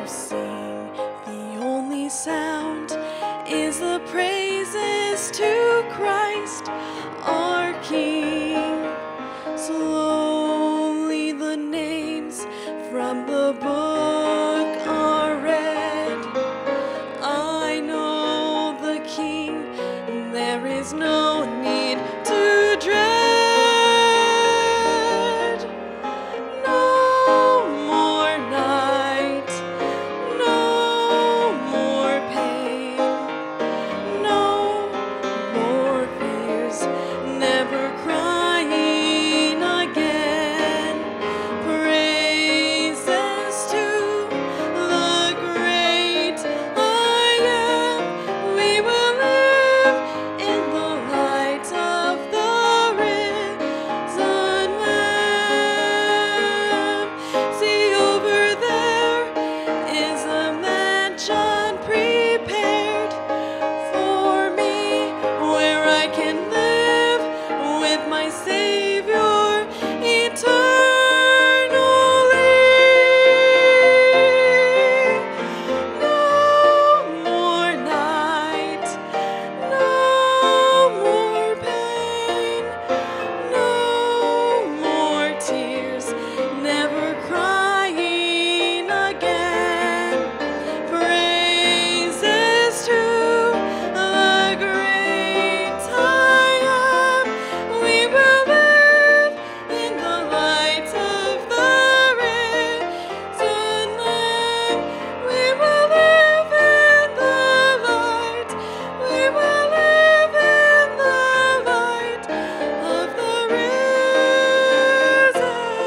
sing. The only sound is the praises to Christ our King. Slowly the names from the book are read. I know the King, and there is no need to dread. No more night, no more pain, no more fears, never crying again. Praises to the great I am. We will live in the light of the risen Lamb. See, over there is a mansion prepared for me, where I can live with my Savior eternally. No more night, no more pain, no more tears, never crying again. Praises to the great I am. We will live in the light of the risen Lamb. We will live in the light. We will live in the light of the risen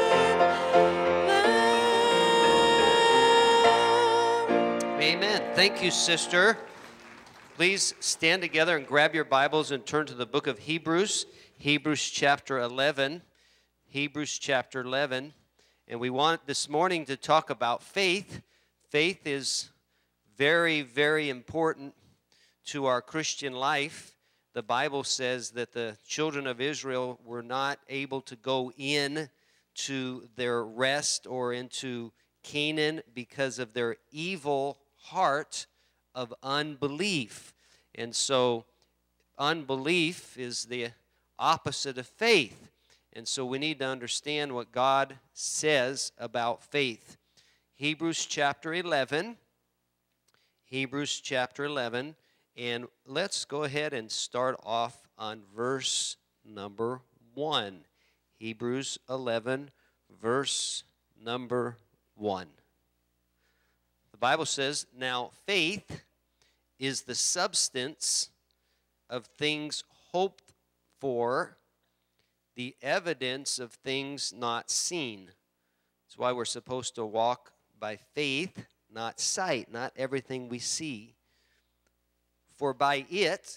Lamb. Amen. Thank you, sister. Please stand together and grab your Bibles and turn to the book of Hebrews, Hebrews chapter 11. Hebrews chapter 11. And we want this morning to talk about faith. Faith is very, very important to our Christian life. The Bible says that the children of Israel were not able to go in to their rest or into Canaan because of their evil heart of unbelief. And so unbelief is the opposite of faith. And so we need to understand what God says about faith. Hebrews chapter 11. Hebrews chapter 11. And let's go ahead and start off on verse number 1. Hebrews 11, verse number 1. The Bible says, "Now faith is the substance of things hoped for, the evidence of things not seen." That's why we're supposed to walk by faith, not sight, not everything we see. "For by it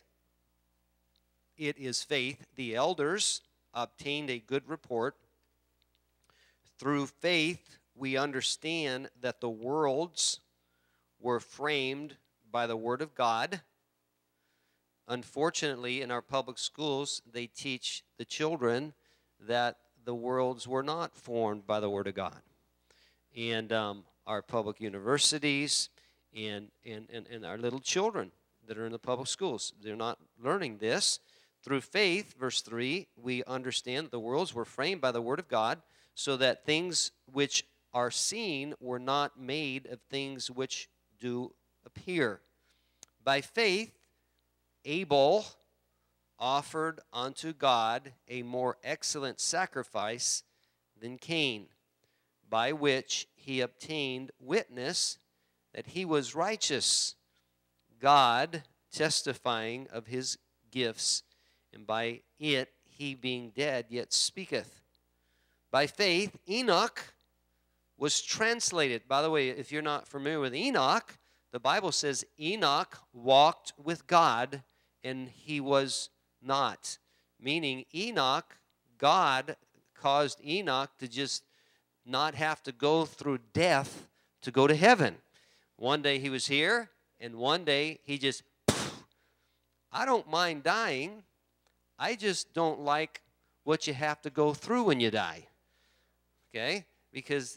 is faith, the elders obtained a good report. Through faith we understand that the worlds were framed by the Word of God." Unfortunately, in our public schools, they teach the children that the worlds were not formed by the Word of God. And our public universities and our little children that are in the public schools, they're not learning this. Through faith, verse 3, we understand that the worlds were framed by the Word of God, so that things which are seen were not made of things which do appear. By faith, Abel offered unto God a more excellent sacrifice than Cain, by which he obtained witness that he was righteous, God testifying of his gifts, and by it he being dead yet speaketh. By faith, Enoch was translated. By the way, if you're not familiar with Enoch, the Bible says Enoch walked with God and he was not. Meaning Enoch, God caused Enoch to just not have to go through death to go to heaven. One day he was here, and one day he just, I don't mind dying. I just don't like what you have to go through when you die. Okay? Because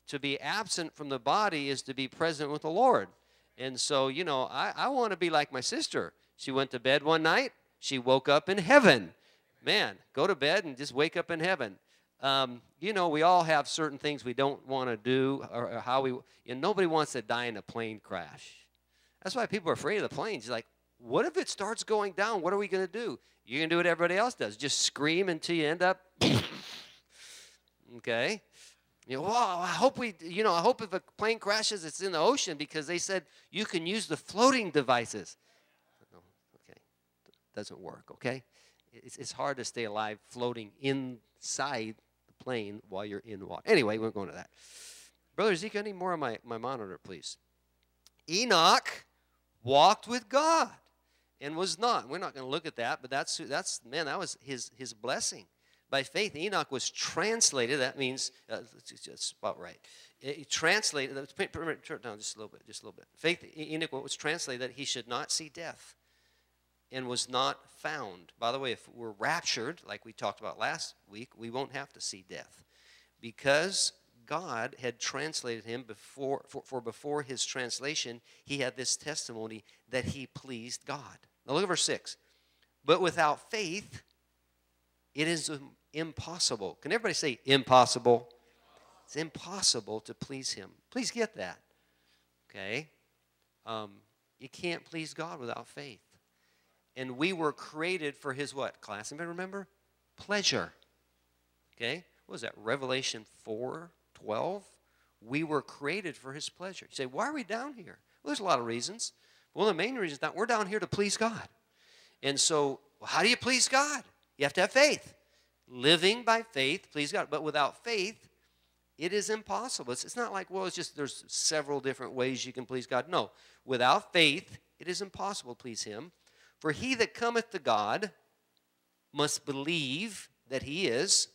to be absent from the body is to be present with the Lord. And so, I want to be like my sister. She went to bed one night. She woke up in heaven. Man, go to bed and just wake up in heaven. We all have certain things we don't want to do, or how nobody wants to die in a plane crash. That's why people are afraid of the planes. It's like, what if it starts going down? What are we going to do? You're going to do what everybody else does. Just scream until you end up, okay? I hope if a plane crashes, it's in the ocean, because they said you can use the floating devices. Oh, okay, doesn't work, okay? It's hard to stay alive floating inside the plane while you're in water. Anyway, we're going to that. Brother Ezekiel, I need more on my monitor, please. Enoch walked with God and was not. We're not going to look at that, but that was his blessing. By faith, Enoch was translated. That means, it's about right. He translated, turn it down just a little bit. Faith, Enoch was translated that he should not see death and was not found. By the way, if we're raptured, like we talked about last week, we won't have to see death, because God had translated him before his translation, he had this testimony that he pleased God. Now look at verse 6. But without faith, it is impossible. Can everybody say impossible? It's impossible to please him. Please get that. Okay? You can't please God without faith. And we were created for his what, class? Anybody remember? Pleasure. Okay? What was that? Revelation 4:12. We were created for his pleasure. You say, why are we down here? Well, there's a lot of reasons. One of the main reasons is that we're down here to please God. And so, how do you please God? You have to have faith. Living by faith, please God. But without faith, it is impossible. It's not like, it's just there's several different ways you can please God. No. Without faith, it is impossible to please him. For he that cometh to God must believe that he is,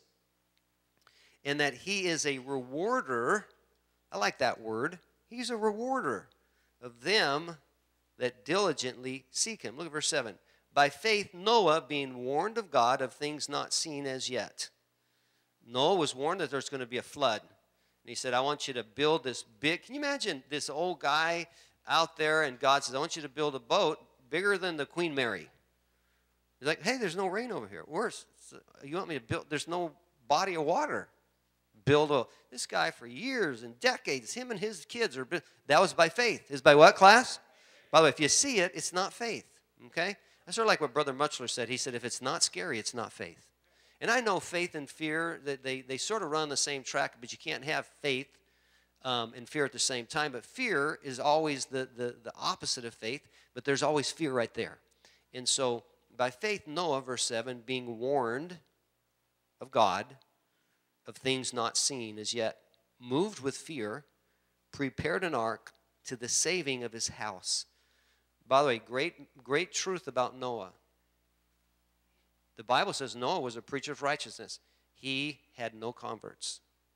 and that he is a rewarder. I like that word. He's a rewarder of them that diligently seek him. Look at verse 7. By faith, Noah, being warned of God of things not seen as yet. Noah was warned that there's going to be a flood. And he said, I want you to build this big. Can you imagine this old guy out there, and God says, I want you to build a boat bigger than the Queen Mary. He's like, hey, there's no rain over here. Worse, you want me to build, there's no body of water. This guy for years and decades, him and his kids, that was by faith. Is by what, class? By the way, if you see it, it's not faith, okay? That's sort of like what Brother Muchler said. He said, if it's not scary, it's not faith. And I know faith and fear, that they sort of run the same track, but you can't have faith and fear at the same time. But fear is always the opposite of faith, but there's always fear right there. And so by faith, Noah, verse 7, being warned of God, of things not seen as yet, moved with fear, prepared an ark to the saving of his house. By the way, great truth about Noah. The Bible says Noah was a preacher of righteousness. He had no converts.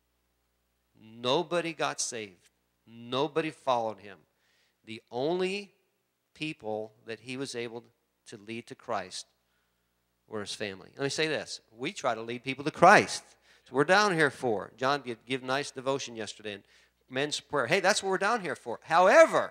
Nobody got saved. Nobody followed him. The only people that he was able to lead to Christ were his family. Let me say this. We try to lead people to Christ. So we're down here for. John gave nice devotion yesterday and men's prayer. Hey, that's what we're down here for. However,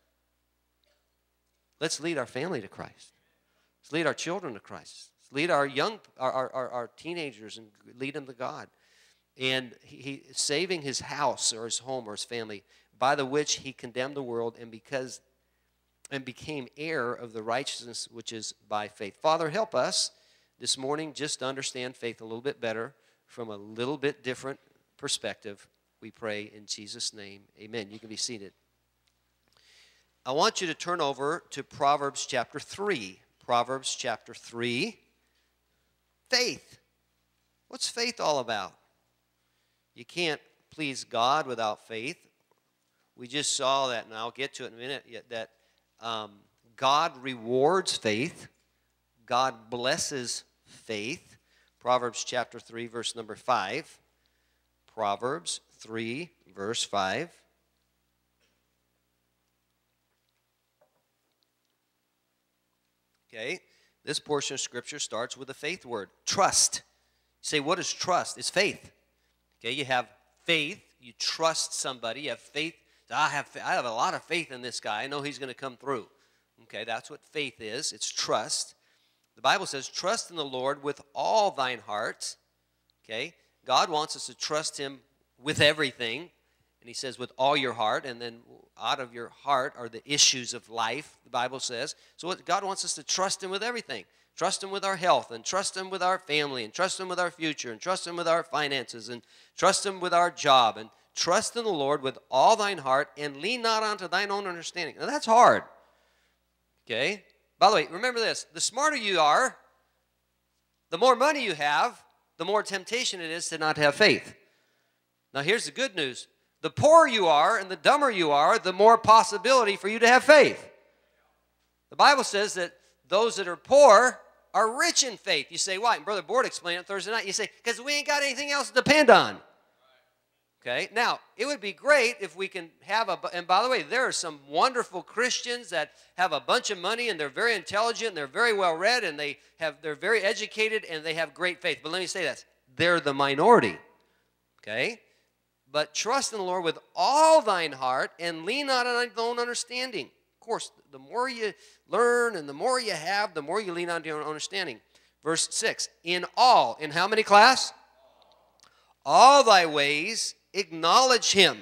let's lead our family to Christ. Let's lead our children to Christ. Let's lead our teenagers and lead them to God. And he saving his house or his home or his family, by the which he condemned the world and became heir of the righteousness which is by faith. Father, help us this morning just to understand faith a little bit better from a little bit different perspective. We pray in Jesus' name. Amen. You can be seated. I want you to turn over to Proverbs chapter 3. Proverbs chapter 3. Faith. What's faith all about? You can't please God without faith. We just saw that, and I'll get to it in a minute, that God rewards faith. God blesses faith. Proverbs chapter 3, verse number 5. Proverbs 3, verse 5. Okay, this portion of Scripture starts with the faith word, trust. You say, what is trust? It's faith. Okay, you have faith, You trust somebody. You have faith. I have a lot of faith in this guy. I know he's going to come through. Okay, that's what faith is. It's trust. The Bible says, trust in the Lord with all thine heart. Okay, God wants us to trust him with everything. And he says, with all your heart. And then out of your heart are the issues of life, the Bible says. So God wants us to trust him with everything. Trust him with our health, and trust him with our family, and trust him with our future, and trust him with our finances, and trust him with our job, and trust in the Lord with all thine heart, and lean not unto thine own understanding. Now that's hard. Okay? By the way, remember this. The smarter you are, the more money you have, the more temptation it is to not have faith. Now here's the good news. The poorer you are and the dumber you are, the more possibility for you to have faith. The Bible says that those that are poor are rich in faith. You say, why? And Brother Board explained it Thursday night. You say, because we ain't got anything else to depend on. Okay? Now, it would be great if we can have and by the way, there are some wonderful Christians that have a bunch of money, and they're very intelligent, and they're very well read, and they're very educated, and they have great faith. But let me say this. They're the minority. Okay? But trust in the Lord with all thine heart, and lean not on thine own understanding. Of course, the more you learn and the more you have, the more you lean on your own understanding. Verse 6, in how many class? All thy ways acknowledge him.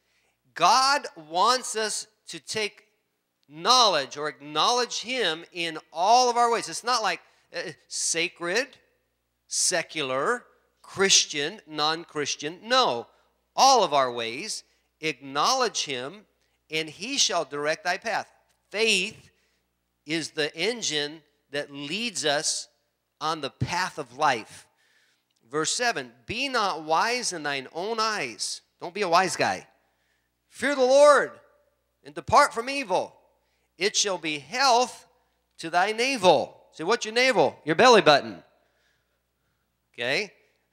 God wants us to take knowledge or acknowledge him in all of our ways. It's not like sacred, secular, Christian, non-Christian. No, all of our ways acknowledge him, and he shall direct thy path. Faith is the engine that leads us on the path of life. Verse 7, be not wise in thine own eyes. Don't be a wise guy. Fear the Lord and depart from evil. It shall be health to thy navel. Say, what's your navel? Your belly button. Okay?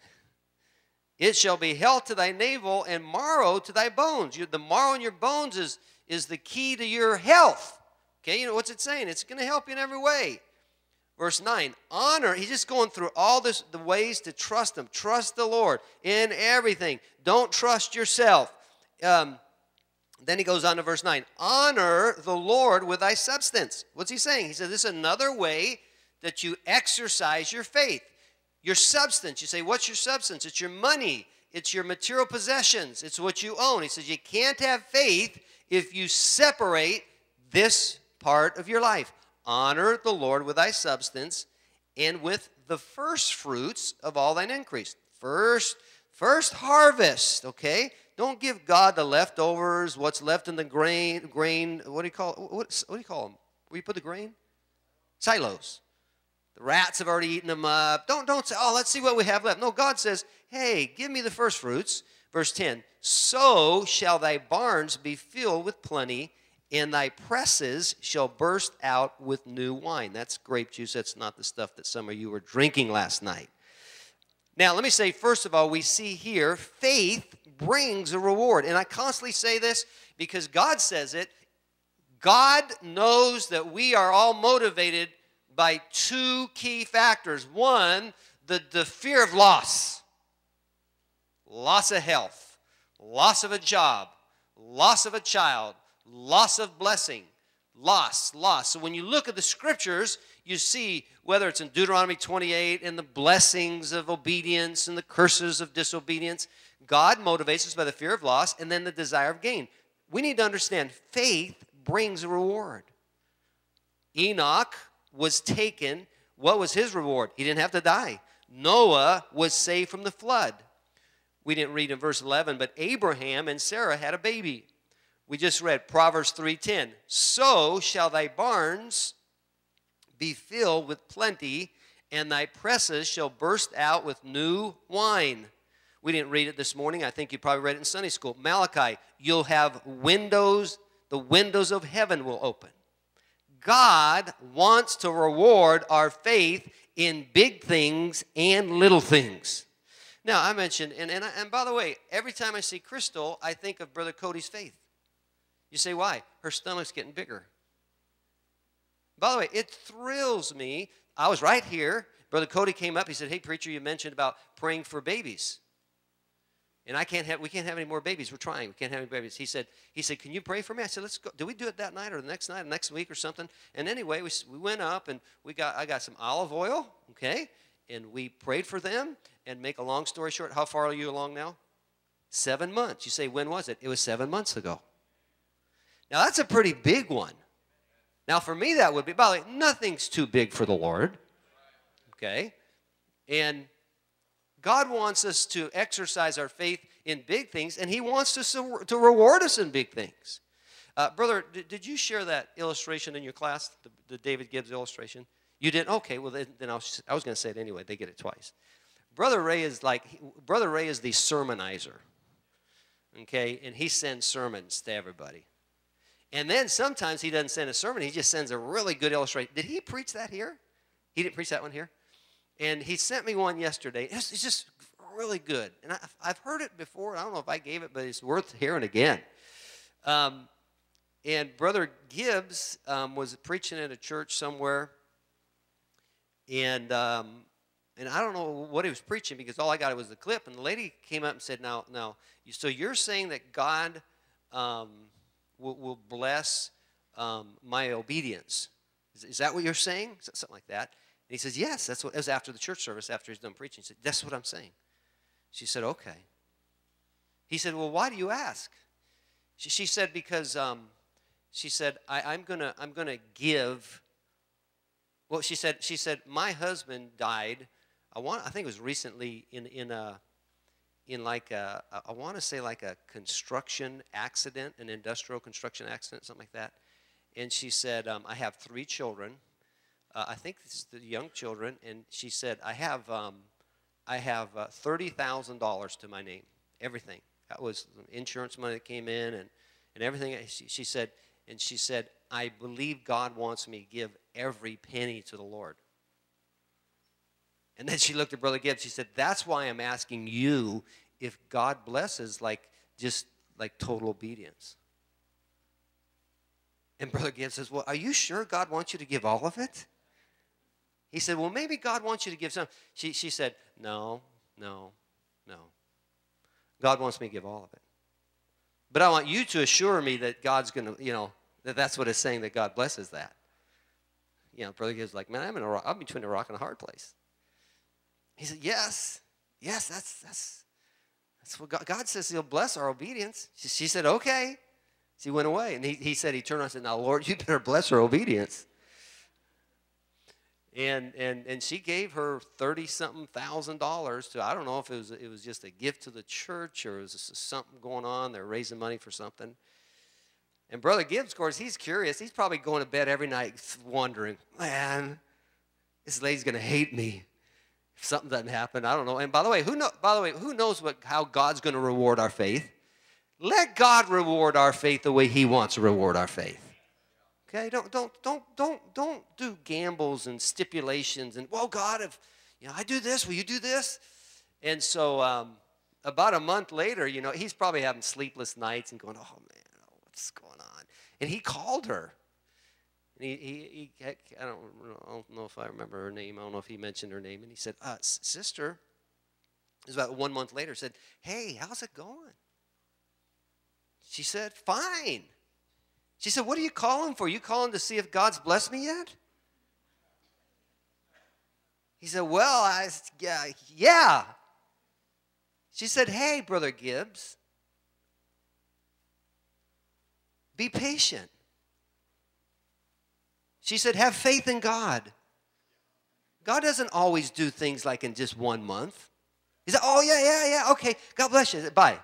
It shall be health to thy navel and marrow to thy bones. The marrow in your bones is the key to your health. Okay, you know what's it saying? It's going to help you in every way. Verse 9, honor. He's just going through all the ways to trust him. Trust the Lord in everything. Don't trust yourself. Then he goes on to verse 9. Honor the Lord with thy substance. What's he saying? He said this is another way that you exercise your faith. Your substance. You say, what's your substance? It's your money. It's your material possessions. It's what you own. He says you can't have faith if you separate this part of your life. Honor the Lord with thy substance and with the first fruits of all thine increase. First harvest, okay? Don't give God the leftovers, what's left in the grain, what do you call them? Where you put the grain? Silos. The rats have already eaten them up. Don't say, let's see what we have left. No, God says, hey, give me the first fruits. Verse 10, so shall thy barns be filled with plenty, and thy presses shall burst out with new wine. That's grape juice. That's not the stuff that some of you were drinking last night. Now, let me say, first of all, we see here, faith brings a reward. And I constantly say this because God says it. God knows that we are all motivated by two key factors. One, the fear of loss. Loss of health, loss of a job, loss of a child, loss of blessing, loss. So when you look at the scriptures, you see whether it's in Deuteronomy 28 and the blessings of obedience and the curses of disobedience, God motivates us by the fear of loss and then the desire of gain. We need to understand faith brings a reward. Enoch was taken. What was his reward? He didn't have to die. Noah was saved from the flood. We didn't read in verse 11, but Abraham and Sarah had a baby. We just read Proverbs 3:10. So shall thy barns be filled with plenty, and thy presses shall burst out with new wine. We didn't read it this morning. I think you probably read it in Sunday school. Malachi, you'll have windows, the windows of heaven will open. God wants to reward our faith in big things and little things. Now, I mentioned, and by the way, every time I see Crystal, I think of Brother Cody's faith. You say, why? Her stomach's getting bigger. By the way, it thrills me. I was right here. Brother Cody came up. He said, hey, preacher, you mentioned about praying for babies. And we can't have any more babies. We're trying. We can't have any babies. He said, can you pray for me? I said, let's go. Do we do it that night or the next night or next week or something? And anyway, we went up and I got some olive oil, okay? And we prayed for them. And make a long story short, how far are you along now? 7 months. You say, when was it? It was 7 months ago. Now, that's a pretty big one. Now, for me, that would be, by the way, nothing's too big for the Lord, okay? And God wants us to exercise our faith in big things, and he wants us to reward us in big things. Brother, did you share that illustration in your class, the David Gibbs illustration? You did? Okay, well, then I was going to say it anyway. They get it twice. Brother Ray is the sermonizer, okay? And he sends sermons to everybody. And then sometimes he doesn't send a sermon. He just sends a really good illustration. Did he preach that here? He didn't preach that one here? And he sent me one yesterday. It's just really good. And I've heard it before. I don't know if I gave it, but it's worth hearing again. And Brother Gibbs was preaching at a church somewhere. And I don't know what he was preaching because all I got was the clip. And the lady came up and said, now, so you're saying that God will bless my obedience. Is that what you're saying? Something like that. And he says, yes, that's what it was after the church service, after he's done preaching. He said, that's what I'm saying. She said, okay. He said, well, why do you ask? She said, because she said, I'm gonna give. Well, she said, my husband died. I think it was recently I want to say like a construction accident, an industrial construction accident, something like that. And she said, I have 3 children. I think this is the young children. And she said, I have $30,000 to my name, everything. That was insurance money that came in and everything. She said, I believe God wants me to give every penny to the Lord. And then she looked at Brother Gibbs. She said, that's why I'm asking you if God blesses just like total obedience. And Brother Gibbs says, well, are you sure God wants you to give all of it? He said, well, maybe God wants you to give some. She said, no. God wants me to give all of it. But I want you to assure me that God's going to, that's what it's saying, that God blesses that. Brother Gibbs is like, man, I'm between a rock and a hard place. He said, yes, that's what God says. He'll bless our obedience. She said, okay. She went away, and he said, he turned around and said, now, Lord, you better bless her obedience. And she gave her $30-something thousand to, I don't know if it was just a gift to the church or it was something going on. They're raising money for something. And Brother Gibbs, of course, he's curious. He's probably going to bed every night wondering, man, this lady's going to hate me if something doesn't happen. I don't know. And by the way, who knows how God's going to reward our faith? Let God reward our faith the way he wants to reward our faith. Okay, don't do gambles and stipulations and, well, God, if I do this, will you do this? And so about a month later, he's probably having sleepless nights and going, oh man, what's going on? And he called her. And I don't know if I remember her name. I don't know if he mentioned her name. And he said, sister, it was about 1 month later, said, hey, how's it going? She said, fine. She said, what are you calling for? You calling to see if God's blessed me yet? He said, well, yeah. She said, hey, Brother Gibbs, be patient. She said, have faith in God. God doesn't always do things like in just 1 month. He said, oh, yeah, okay, God bless you. Bye.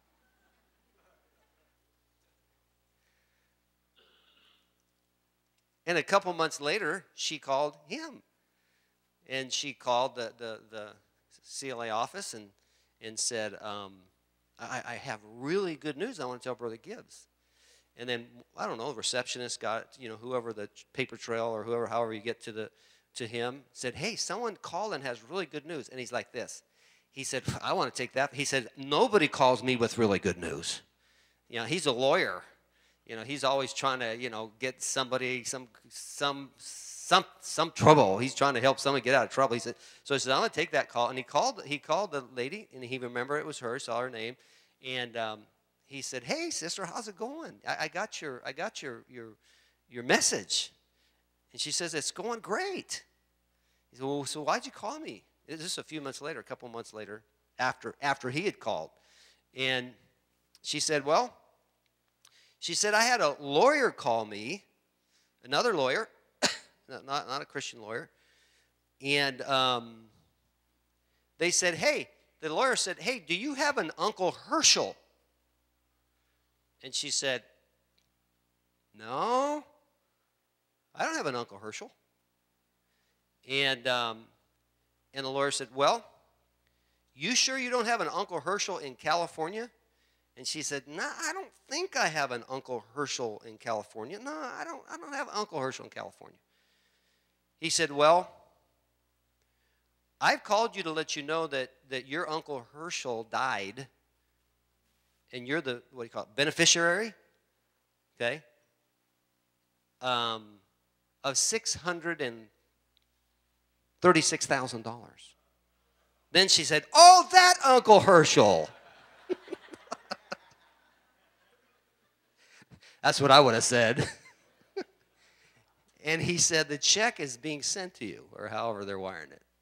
And a couple months later, she called him. And she called the CLA office and said, I have really good news I want to tell Brother Gibbs. And then, I don't know, the receptionist got, whoever, the paper trail or however you get to him, said, hey, someone called and has really good news. And he's like this. He said, I want to take that. He said, nobody calls me with really good news. He's a lawyer. He's always trying to, get somebody, some some trouble. He's trying to help someone get out of trouble. He said, I'm going to take that call. And he called the lady, and he remembered it was her, saw her name, and he said, "Hey, sister, how's it going? I got your message." And she says, "It's going great." He said, "Well, so why'd you call me?" This is a few months later, a couple months later, after he had called. And she said, "Well," she said, "I had a lawyer call me, another lawyer, not a Christian lawyer, and they said, hey, the lawyer said, hey, do you have an Uncle Herschel?" And she said, "No, I don't have an Uncle Herschel." And the lawyer said, "Well, you sure you don't have an Uncle Herschel in California?" And she said, "No, I don't think I have an Uncle Herschel in California. No, I don't have Uncle Herschel in California." He said, "Well, I've called you to let you know that your Uncle Herschel died, and you're the, what do you call it, beneficiary, okay, of $636,000. Then she said, "Oh, that Uncle Herschel." That's what I would have said. And he said, "The check is being sent to you," or however they're wiring it.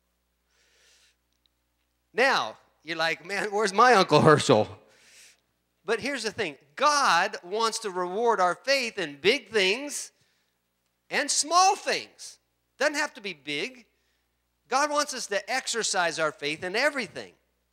Now, you're like, "Man, where's my Uncle Herschel?" But here's the thing. God wants to reward our faith in big things and small things. Doesn't have to be big. God wants us to exercise our faith in everything.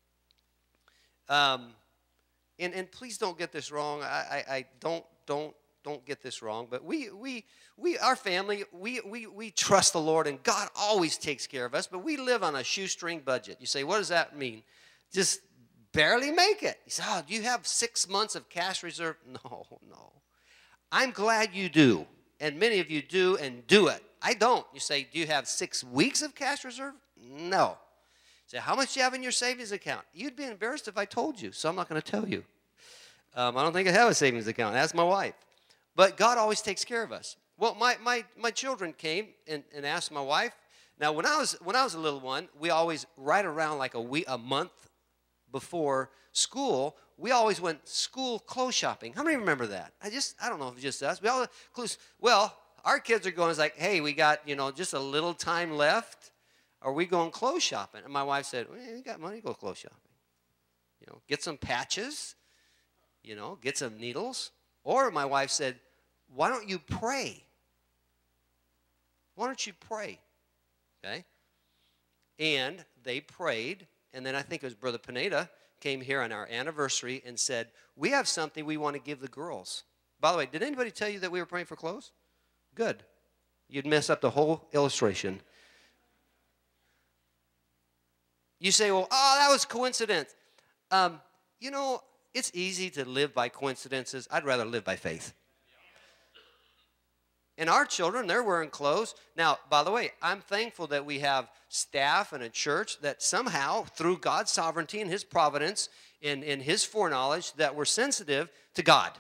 And please don't get this wrong. I don't get this wrong. But our family, we trust the Lord, and God always takes care of us. But we live on a shoestring budget. You say, what does that mean? Just barely make it. You say, "Oh, do you have 6 months of cash reserve?" No. I'm glad you do. And many of you do and do it. I don't. You say, "Do you have 6 weeks of cash reserve?" No. You say, "How much do you have in your savings account?" You'd be embarrassed if I told you, so I'm not going to tell you. I don't think I have a savings account. Ask my wife. But God always takes care of us. Well, my children came and asked my wife. Now, when I was a little one, we always, right around like a month before school, we always went school clothes shopping. How many remember that? I don't know if it's just us. Well, our kids are going, it's like, "Hey, we got, just a little time left. Are we going clothes shopping?" And my wife said, "Well, you got money, go clothes shopping. Get some patches, get some needles." Or my wife said, "Why don't you pray? Why don't you pray?" Okay? And they prayed. And then I think it was Brother Pineda came here on our anniversary and said, "We have something we want to give the girls." By the way, did anybody tell you that we were praying for clothes? Good. You'd mess up the whole illustration. You say, "Well, that was coincidence." It's easy to live by coincidences. I'd rather live by faith. And our children, they're wearing clothes. Now, by the way, I'm thankful that we have staff and a church that somehow, through God's sovereignty and His providence and His foreknowledge, that we're sensitive to God.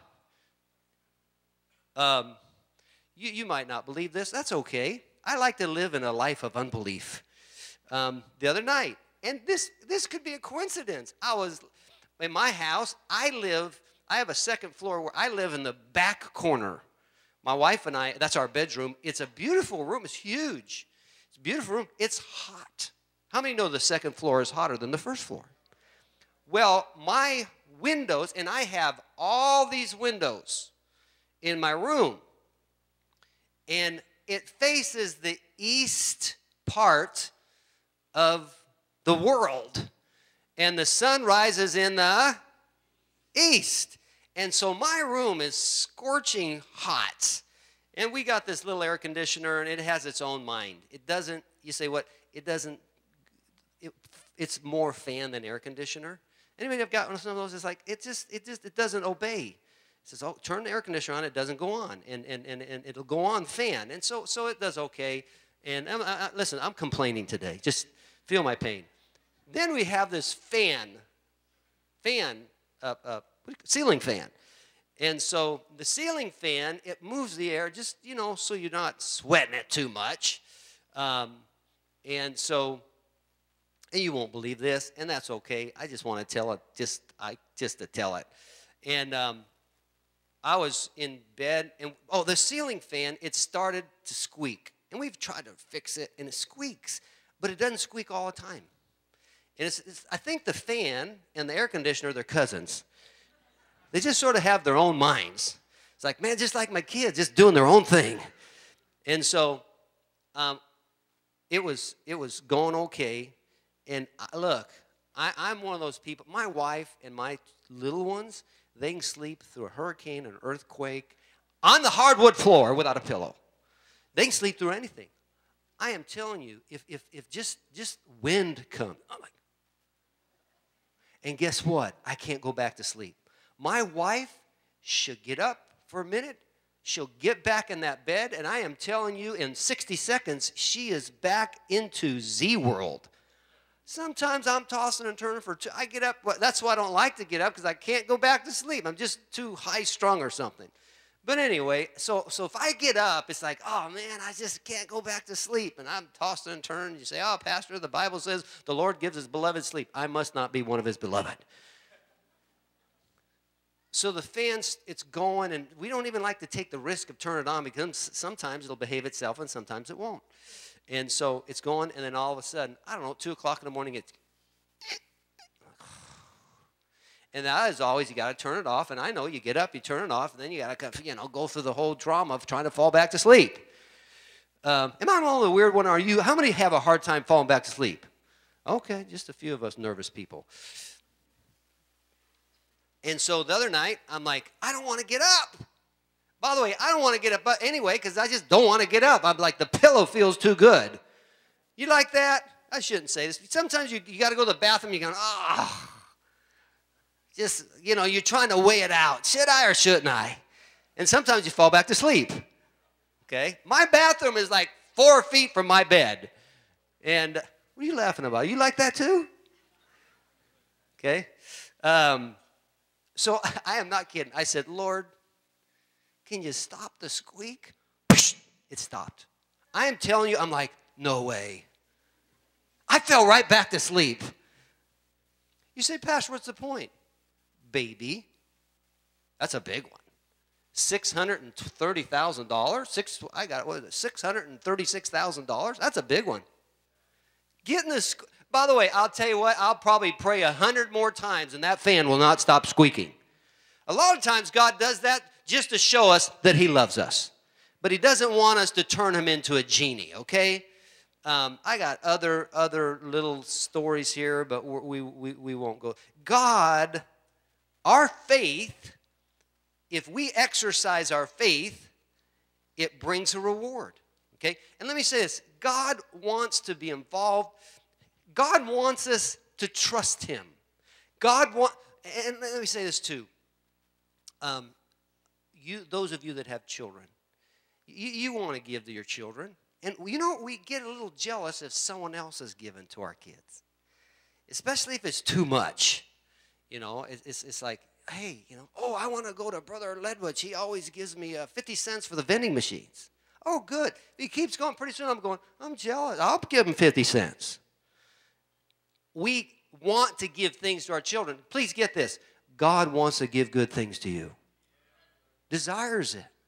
You might not believe this. That's okay. I like to live in a life of unbelief. The other night, and this could be a coincidence. I was in my house. I have a second floor where I live in the back corner. My wife and I, that's our bedroom. It's a beautiful room. It's huge. It's a beautiful room. It's hot. How many know the second floor is hotter than the first floor? Well, my windows, and I have all these windows in my room, and it faces the east part of the world, and the sun rises in the east. And so my room is scorching hot. And we got this little air conditioner, and it has its own mind. It doesn't, you say what? It doesn't, it's more fan than air conditioner. Anybody have got one of those? It's like, it doesn't obey. It says, "Oh, turn the air conditioner on." It doesn't go on. And it'll go on fan. And so it does okay. And listen, I'm complaining today. Just feel my pain. Then we have this ceiling fan. And so the ceiling fan, it moves the air just, so you're not sweating it too much. And so, and you won't believe this, and that's okay. I just want to tell it, just to tell it. And I was in bed, and the ceiling fan, it started to squeak. And we've tried to fix it, and it squeaks, but it doesn't squeak all the time. And I think the fan and the air conditioner are their cousins. They just sort of have their own minds. It's like, man, just like my kids, just doing their own thing. And so it was going okay. And look, I'm one of those people. My wife and my little ones, they can sleep through a hurricane, an earthquake, on the hardwood floor without a pillow. They can sleep through anything. I am telling you, if just wind comes, I'm like, and guess what? I can't go back to sleep. My wife should get up for a minute. She'll get back in that bed, and I am telling you, in 60 seconds, she is back into Z world. Sometimes I'm tossing and turning for 2. I get up. That's why I don't like to get up, because I can't go back to sleep. I'm just too high-strung or something. But anyway, so if I get up, it's like, oh, man, I just can't go back to sleep. And I'm tossing and turning. You say, oh, Pastor, the Bible says the Lord gives his beloved sleep. I must not be one of his beloved. So the fan's, it's going, and we don't even like to take the risk of turning it on, because sometimes it'll behave itself and sometimes it won't. And so it's going, and then all of a sudden, I don't know, 2 o'clock in the morning, it's... And that is always, you got to turn it off. And I know you get up, you turn it off, and then you got to, go through the whole drama of trying to fall back to sleep. Am I one of the weird one? Are you? How many have a hard time falling back to sleep? Okay, just a few of us nervous people. And so the other night, I'm like, I don't want to get up. By the way, I don't want to get up anyway, because I just don't want to get up. I'm like, the pillow feels too good. You like that? I shouldn't say this. Sometimes you got to go to the bathroom, you're going, ah. Just, you're trying to weigh it out. Should I or shouldn't I? And sometimes you fall back to sleep. Okay? My bathroom is like 4 feet from my bed. And what are you laughing about? You like that too? Okay? So I am not kidding. I said, Lord, can you stop the squeak? It stopped. I am telling you, I'm like, no way. I fell right back to sleep. You say, Pastor, what's the point? Baby, that's a big one. $630,000. I got it. What is it? $636,000. That's a big one. Getting this. By the way, I'll tell you what. I'll probably pray 100 more times, and that fan will not stop squeaking. A lot of times, God does that just to show us that He loves us, but He doesn't want us to turn Him into a genie. Okay. I got other little stories here, but we won't go. God. Our faith, if we exercise our faith, it brings a reward, okay? And let me say this. God wants to be involved. God wants us to trust Him. And let me say this too. Those of you that have children, you want to give to your children. And, we get a little jealous if someone else is given to our kids, especially if it's too much. It's like, hey, I want to go to Brother Ledwidge. He always gives me 50 cents for the vending machines. Oh, good. He keeps going. Pretty soon I'm jealous. I'll give him 50 cents. We want to give things to our children. Please get this. God wants to give good things to you. Desires it.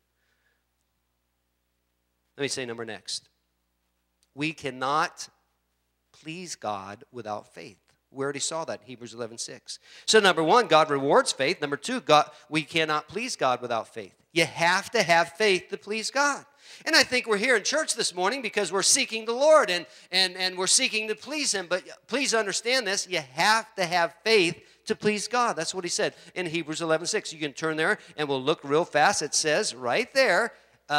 Let me say number next. We cannot please God without faith. We already saw that in Hebrews 11:6. So number one, God rewards faith. Number two, we cannot please God without faith. You have to have faith to please God. And I think we're here in church this morning because we're seeking the Lord and we're seeking to please Him. But please understand this, you have to have faith to please God. That's what He said in Hebrews 11:6. You can turn there and we'll look real fast. It says right there,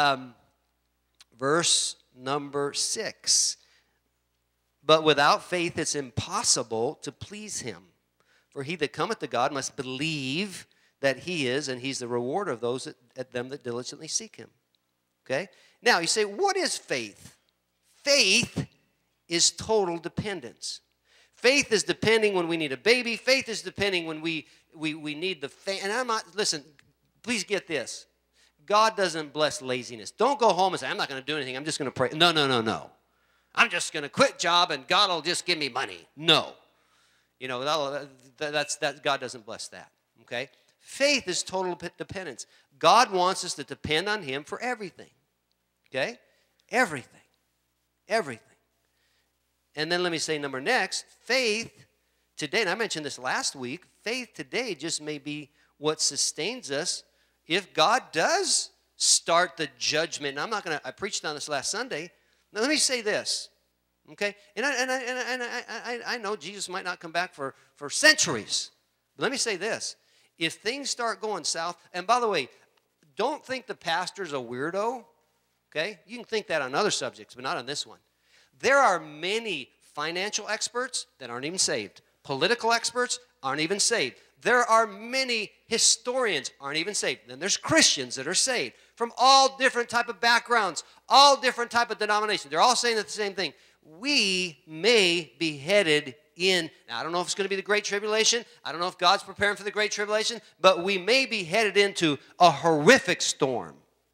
verse number 6. But without faith it's impossible to please Him. For he that cometh to God must believe that He is, and He's the rewarder of those that diligently seek Him. Okay? Now, you say, what is faith? Faith is total dependence. Faith is depending when we need a baby. Faith is depending when we need the faith. And I'm not, listen, please get this. God doesn't bless laziness. Don't go home and say, I'm not going to do anything. I'm just going to pray. No. I'm just going to quit job and God will just give me money. No. You know, God doesn't bless that, okay? Faith is total dependence. God wants us to depend on him for everything, okay? Everything. Everything. And then let me say number next, faith today, and I mentioned this last week, faith today just may be what sustains us if God does start the judgment. And I preached on this last Sunday. Now let me say this, okay? And I know Jesus might not come back for centuries. But let me say this. If things start going south, and by the way, don't think the pastor's a weirdo, okay? You can think that on other subjects, but not on this one. There are many financial experts that aren't even saved. Political experts aren't even saved. There are many historians aren't even saved. Then there's Christians that are saved from all different type of backgrounds, all different type of denominations. They're all saying the same thing. We may be headed in, now I don't know if it's going to be the Great Tribulation. I don't know if God's preparing for the Great Tribulation, but we may be headed into a horrific storm.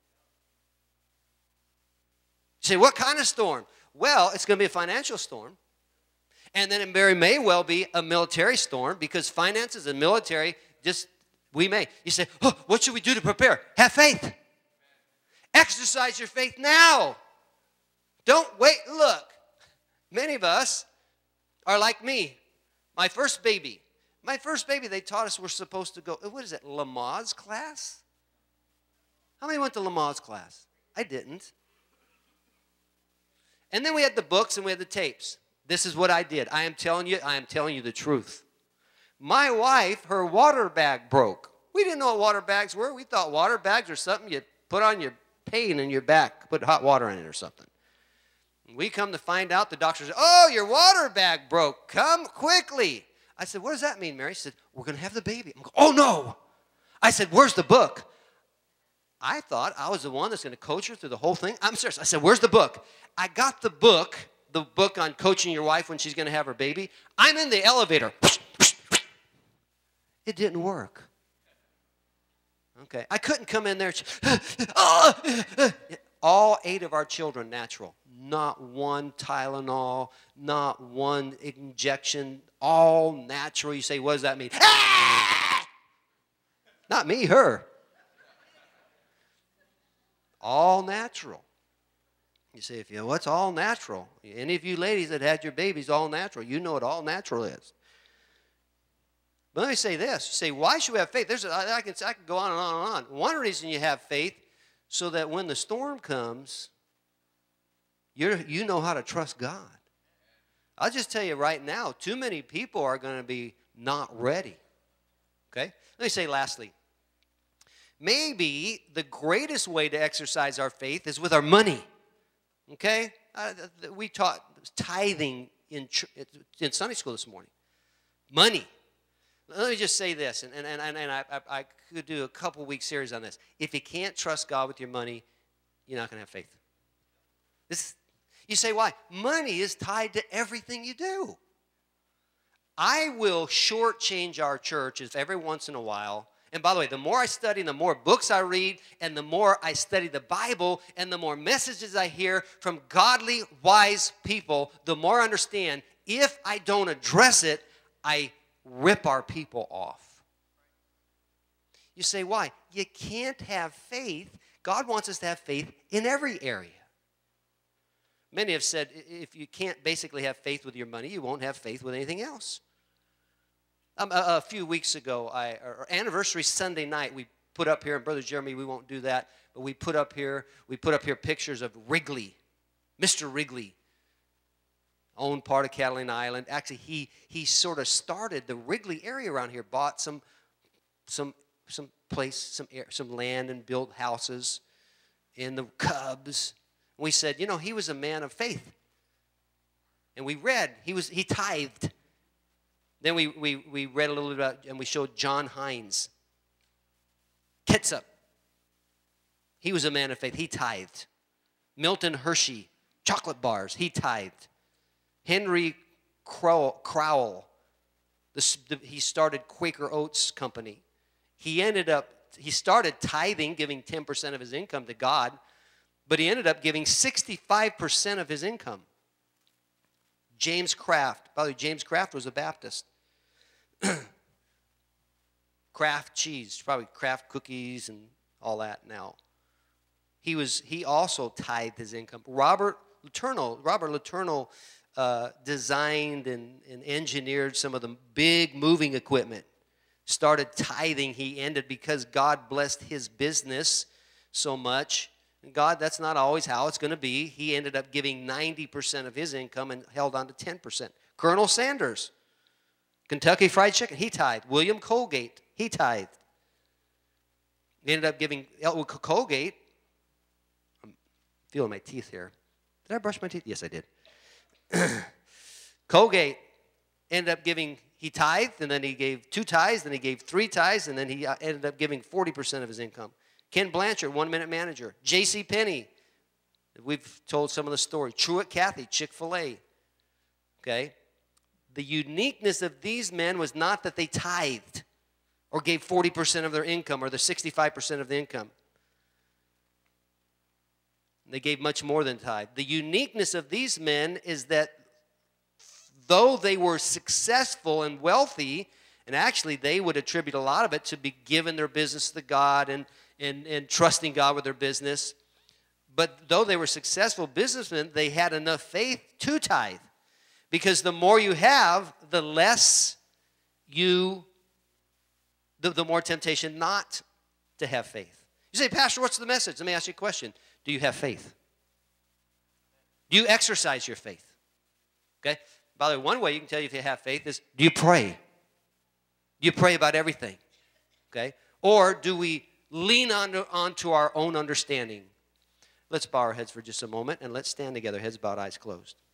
You say, what kind of storm? Well, it's going to be a financial storm. And then it very may well be a military storm because finances and military we may. You say, oh, what should we do to prepare? Have faith. Exercise your faith now. Don't wait. Look, many of us are like me. My first baby, they taught us we're supposed to go, what is it, Lamaze class? How many went to Lamaze class? I didn't. And then we had the books and we had the tapes. This is what I did. I am telling you the truth. My wife, her water bag broke. We didn't know what water bags were. We thought water bags are something you put on your pain in your back, put hot water in it or something. We come to find out, the doctor said, oh, your water bag broke. Come quickly. I said, what does that mean, Mary? She said, we're going to have the baby. I'm going, oh, no. I said, where's the book? I thought I was the one that's going to coach her through the whole thing. I'm serious. I said, where's the book? I got the book on coaching your wife when she's going to have her baby. I'm in the elevator. It didn't work. Okay. I couldn't come in there. All 8 of our children natural. Not one Tylenol, not one injection, all natural. You say, what does that mean? Ah! Not me, her. All natural. You say, what's all natural? Any of you ladies that had your babies all natural, you know what all natural is. But let me say this. You say, why should we have faith? I can go on and on and on. One reason you have faith, so that when the storm comes, you know how to trust God. I'll just tell you right now, too many people are going to be not ready. Okay? Let me say lastly, maybe the greatest way to exercise our faith is with our money. Okay? We taught tithing in Sunday school this morning. Money. Let me just say this, and I could do a couple-week series on this. If you can't trust God with your money, you're not going to have faith. You say, why? Money is tied to everything you do. I will shortchange our church if every once in a while, and by the way, the more I study, the more books I read, and the more I study the Bible, and the more messages I hear from godly, wise people, the more I understand, if I don't address it, I rip our people off. You say, why? You can't have faith. God wants us to have faith in every area. Many have said, if you can't basically have faith with your money, you won't have faith with anything else. A few weeks ago, our anniversary Sunday night, we put up here, and Brother Jeremy, we won't do that, but we put up here pictures of Wrigley, Mr. Wrigley, owned part of Catalina Island. Actually, he sort of started the Wrigley area around here, bought some land and built houses in the Cubs. We said, he was a man of faith. And we read, he tithed. Then we read a little bit about, and we showed John Hines. Ketchup. He was a man of faith. He tithed. Milton Hershey, chocolate bars. He tithed. Henry Crowell, he started Quaker Oats Company. He started tithing, giving 10% of his income to God, but he ended up giving 65% of his income James Kraft. By the way, James Kraft was a Baptist. Kraft cheese, probably Kraft cookies and all that now. He also tithed his income. Robert Letourneau designed and engineered some of the big moving equipment. Started tithing. He ended because God blessed his business so much. And God, that's not always how it's going to be. He ended up giving 90% of his income and held on to 10%. Colonel Sanders, Kentucky Fried Chicken, he tithed. William Colgate, he tithed. He ended up giving Colgate. I'm feeling my teeth here. Did I brush my teeth? Yes, I did. Colgate ended up giving, he tithed, and then he gave 2 tithes, then he gave 3 tithes, and then he ended up giving 40% of his income. Ken Blanchard, 1 Minute Manager. J.C. Penney, we've told some of the story. Truett Cathy, Chick-fil-A. Okay? The uniqueness of these men was not that they tithed or gave 40% of their income or the 65% of the income. They gave much more than tithe. The uniqueness of these men is that though they were successful and wealthy, and actually they would attribute a lot of it to be giving their business to God and trusting God with their business. But though they were successful businessmen, they had enough faith to tithe. Because the more you have, the less the more temptation not to have faith. You say, Pastor, what's the message? Let me ask you a question. Do you have faith? Do you exercise your faith? Okay? By the way, one way you can tell you if you have faith is, do you pray? Do you pray about everything? Okay? Or do we lean onto our own understanding? Let's bow our heads for just a moment and let's stand together, heads bowed, eyes closed.